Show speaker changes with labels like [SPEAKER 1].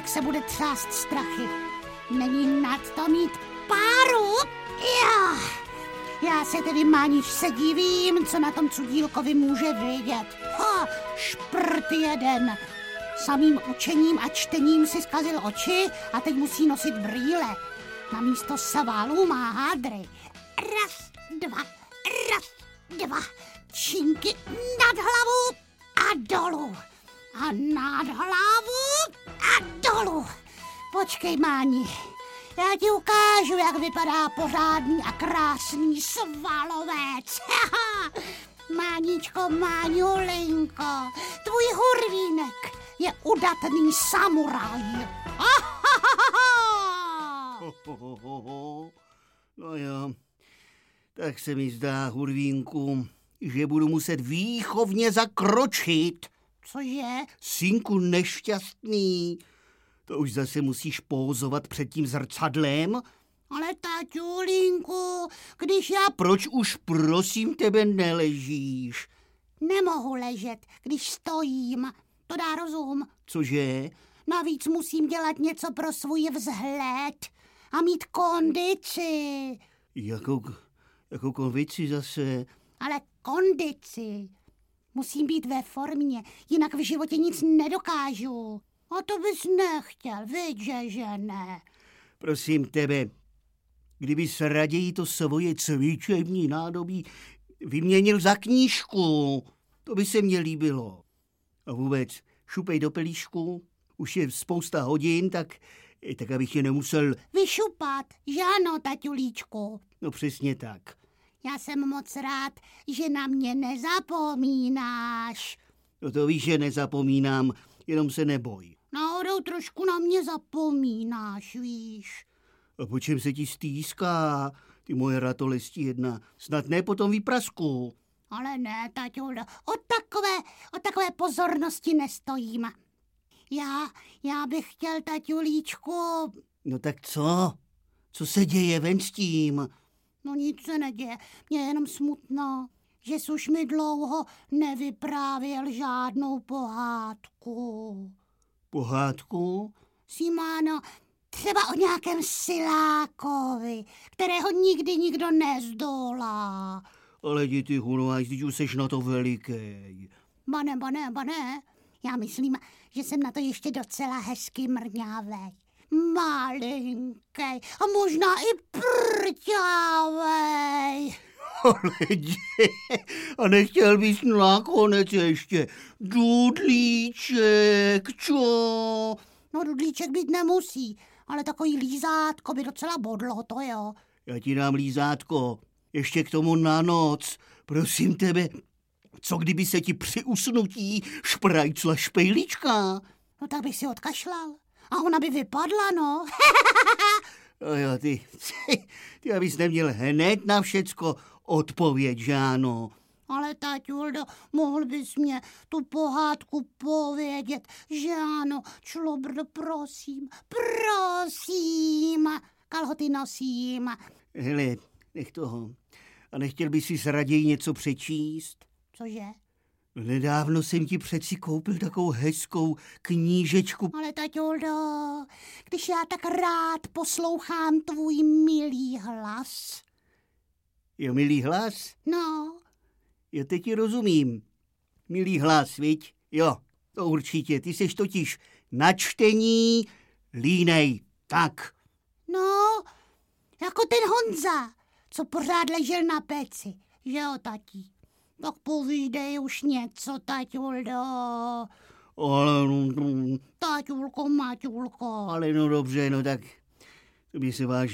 [SPEAKER 1] se bude třást strachy. Není nad to mít páru? Jo. Já se tedy, Máničce, divím, co na tom Cudílkovi může vidět. Šprt jeden. Samým učením a čtením si zkazil oči a teď musí nosit brýle. Namísto svalů má hádry. Raz, dva. Činky nad hlavu a dolů. A nad hlavu a dolů. Počkej, Máni, já ti ukážu, jak vypadá pořádný a krásný svalovec. Máničko, Máňulinko, tvůj hurvínek je udatný samuraj.
[SPEAKER 2] No jo, tak se mi zdá, Hurvínku, že budu muset výchovně zakročit.
[SPEAKER 1] Cože?
[SPEAKER 2] Synku nešťastný, to už zase musíš pózovat před tím zrcadlem.
[SPEAKER 1] Ale taťulínku, když já...
[SPEAKER 2] Proč už prosím tebe neležíš?
[SPEAKER 1] Nemohu ležet, když stojím. To dá rozum.
[SPEAKER 2] Cože?
[SPEAKER 1] Navíc musím dělat něco pro svůj vzhled a mít kondici.
[SPEAKER 2] Jakou kondici zase?
[SPEAKER 1] Ale kondici. Musím být ve formě, jinak v životě nic nedokážu. A to bys nechtěl, viď, že ne?
[SPEAKER 2] Prosím tebe, kdybys raději to svoje cvičební nádobí vyměnil za knížku, to by se mně líbilo. A vůbec, šupej do pelíšku, už je spousta hodin, tak abych je nemusel...
[SPEAKER 1] Vyšupat, že ano, taťulíčku?
[SPEAKER 2] No přesně tak.
[SPEAKER 1] Já jsem moc rád, že na mě nezapomínáš.
[SPEAKER 2] No to víš, že nezapomínám, jenom se neboj.
[SPEAKER 1] Náhodou trošku na mě zapomínáš, víš.
[SPEAKER 2] A po čem se ti stýská, ty moje ratolesti jedna? Snad ne po tom výprasku.
[SPEAKER 1] Ale ne, taťuldo, o takové pozornosti nestojím. Já bych chtěl, taťulíčku...
[SPEAKER 2] No tak co? Co se děje, ven s tím?
[SPEAKER 1] No nic se neděje, mě je jenom smutno, že jsi už mi dlouho nevyprávěl žádnou pohádku.
[SPEAKER 2] Pohádku?
[SPEAKER 1] Simáno, třeba o nějakém silákovi, kterého nikdy nikdo nezdolá.
[SPEAKER 2] Ale ty hunováš, teď už seš na to veliký.
[SPEAKER 1] Bane, já myslím, že jsem na to ještě docela hezky mrňavej. Malinkej a možná i prťavej.
[SPEAKER 2] Ale a nechtěl bys nakonec ještě dudlíček, čo?
[SPEAKER 1] No dudlíček být nemusí, ale takový lízátko by docela bodlo, to jo.
[SPEAKER 2] Já ti dám lízátko, ještě k tomu na noc, prosím tebe. Co kdyby se ti při usnutí šprajcla špejlička?
[SPEAKER 1] No tak bych si odkašlal. A ona by vypadla, no.
[SPEAKER 2] No jo, ty abys neměl hned na všecko odpověď, že ano.
[SPEAKER 1] Ale taťuldo, mohl bys mě tu pohádku povědět, že ano, člobrdo, prosím. Kalhoty nosím.
[SPEAKER 2] Hele, nech toho. A nechtěl bys si raději něco přečíst?
[SPEAKER 1] Cože?
[SPEAKER 2] Nedávno jsem ti přeci koupil takovou hezkou knížečku.
[SPEAKER 1] Ale taťuldo, když já tak rád poslouchám tvůj milý hlas.
[SPEAKER 2] Jo, milý hlas?
[SPEAKER 1] No.
[SPEAKER 2] Jo, teď ti rozumím. Milý hlas, viď? Jo, to určitě. Ty seš totiž na čtení línej. Tak.
[SPEAKER 1] No, jako ten Honza, co pořád ležel na peci. Že jo, tatí? Tak povídej už něco, taťuldo.
[SPEAKER 2] Ale
[SPEAKER 1] Taťulko, Maťulko.
[SPEAKER 2] Ale no dobře, no tak to by se vážně